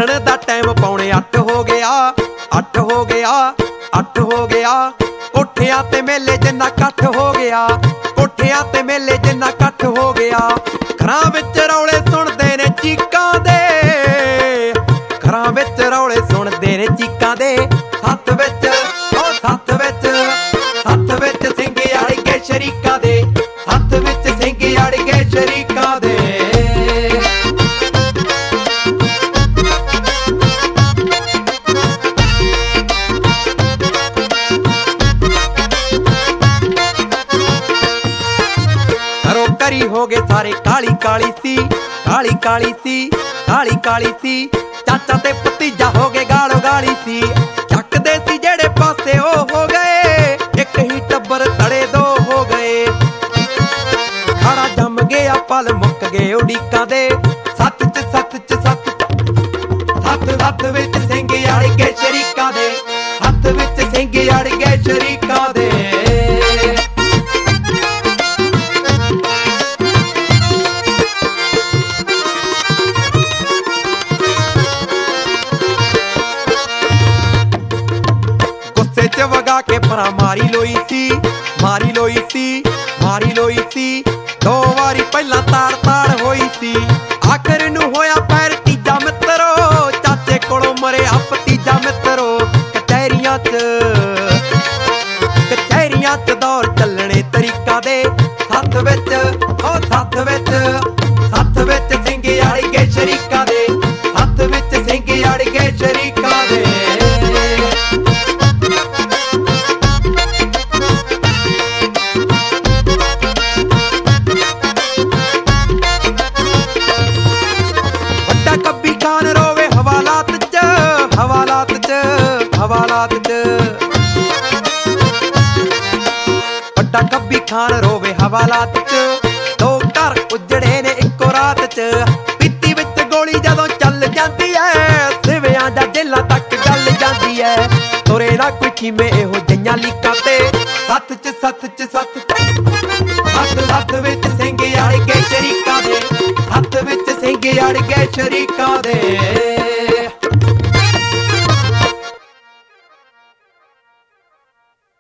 ਉੱਠਣ ਦਾ ਟਾਈਮ ਪੌਣੇ 8 ਹੋ ਗਿਆ, 8 ਹੋ ਗਿਆ, 8 ਹੋ ਗਿਆ। ਕੋਠਿਆਂ ਤੇ ਮੇਲੇ ਜਿੰਨਾ ਇਕੱਠ ਹੋ ਗਿਆ, ਕੋਠਿਆਂ ਤੇ ਮੇਲੇ ਜਿੰਨਾ ਇਕੱਠ ਹੋ ਗਿਆ। ਘਰਾਂ ਵਿੱਚ ਰੌਲੇ ਸੁਣਦੇ ਨੇ ਚੀਕਾਂ ਦੇ, ਘਰਾਂ ਵਿੱਚ ਰੌਲੇ ਸੁਣਦੇ ਨੇ ਚੀਕਾਂ ਦੇ। ਸੱਥ ਵਿੱਚ ਉਹ ਸੱਥ ਵਿੱਚ, ਸੱਥ ਵਿੱਚ ਸਿੰਘ ਅੜ ਗਏ ਸ਼ਰੀਕਾਂ ਦੇ, ਸੱਥ ਵਿੱਚ ਸਿੰਘ ਅੜ ਗਏ ਸ਼ਰੀਕਾਂ ਦੇ। ਘਰੀ ਹੋ ਗਏ ਸਾਰੇ ਕਾਲੀ ਕਾਲੀ ਸੀ, ਕਾਲੀ ਕਾਲੀ ਸੀ, ਕਾਲੀ ਕਾਲੀ ਸੀ। ਚਾਚਾ ਤੇ ਭਤੀਜਾ ਹੋ ਗਏ ਗਾਲੋ ਗਾਲੀ ਸੀ, ਚੱਕਦੇ ਸੀ ਜਿਹੜੇ ਪਾਸੇ ਉਹ ਹੋ ਗਏ। ਇੱਕ ਹੀ ਟੱਬਰ ਤੜੇ ਦੋ ਹੋ ਗਏ, ਖਾੜਾ ਜੰਮ ਗਿਆ ਪਲ ਮੁੱਕ ਗਏ ਉਡੀਕਾਂ ਦੇ। ਸੱਤ ਚ ਸੱਤ ਚ ਸੱਤ, ਸੱਤ ਸੱਤ ਵਿੱਚ ਸਿੰਘ ਅੜ ਗਏ ਸ਼ਰੀਕਾਂ ਦੇ, ਸੱਤ ਵਿੱਚ ਸਿੰਘ ਅੜ ਗਏ ਸ਼ਰੀਕਾਂ ਦੇ। ਚ ਵਗਾ ਕੇ ਪਰਾਂ ਮਾਰੀ ਲੋਈ ਸੀ, ਮਾਰੀ ਲੋਈ ਸੀ, ਮਾਰੀ ਲੋਈ ਸੀ। 2 ਵਾਰੀ ਪਹਿਲਾਂ ਤਾੜ ਤਾੜ ਹੋਈ ਸੀ, ਆਖਰ ਨੂੰ ਹੋਇਆ ਪੈਰ ਤੀਜਾ ਮਿੱਤਰੋ। ਚਾਚੇ ਕੋਲੋਂ ਮਰਿਆ ਭਤੀਜਾ ਮਿੱਤਰੋ। ਕਚਹਿਰੀਆਂ ਚ ਦੌਰ ਚੱਲਣੇ ਤਰੀਕਾਂ ਦੇ। ਸੱਥ ਵਿੱਚ ਉਹ ਸੱਥ ਵਿੱਚ, ਸੱਥ ਵਿੱਚ ਸਿੰਘ ਅੜ ਗਏ ਸ਼ਰੀਕਾਂ ਦੇ, ਸੱਥ ਵਿੱਚ ਸਿੰਘ ਅੜ ਗਏ ਸ਼ਰੀਕਾਂ ਦੇ। ਕੱਬੀ ਖਾਨ ਰੋਵੇ ਹਵਾਲਾਤ ਚ, ਹਵਾਲਾਤ ਚ, ਹਵਾਲਾਤ ਚ। ਵੱਡਾ ਕੱਬੀ ਖਾਨ ਰੋਵੇ ਹਵਾਲਾਤ ਚ। 2 ਘਰ ਉਜੜੇ ਨੇ ਇੱਕੋ ਰਾਤ ਚ। ਪੀਤੀ ਵਿੱਚ ਗੋਲੀ ਜਦੋਂ ਚੱਲ ਜਾਂਦੀ ਐ, ਸਿਵਿਆਂ ਜਾਂ ਜੇਲਾਂ ਤੱਕ ਗੱਲ ਜਾਂਦੀ ਐ। ਤੁਰੇ ਨਾ ਕੋਈ ਖੀਮੇ ਇਹੋ ਜਿਹੀਆਂ ਲੀਕਾਂ ਤੇ। ਸੱਥ ਚ ਸੱਥ ਚ ਸੱਥ, ਸੱਥ ਸੱਥ ਵਿੱਚ ਸਿੰਘ ਅੜ ਗਏ ਸ਼ਰੀਕਾਂ ਦੇ, ਸੱਥ ਵਿੱਚ ਸਿੰਘ ਅੜ ਗਏ ਸ਼ਰੀਕਾਂ ਦੇ।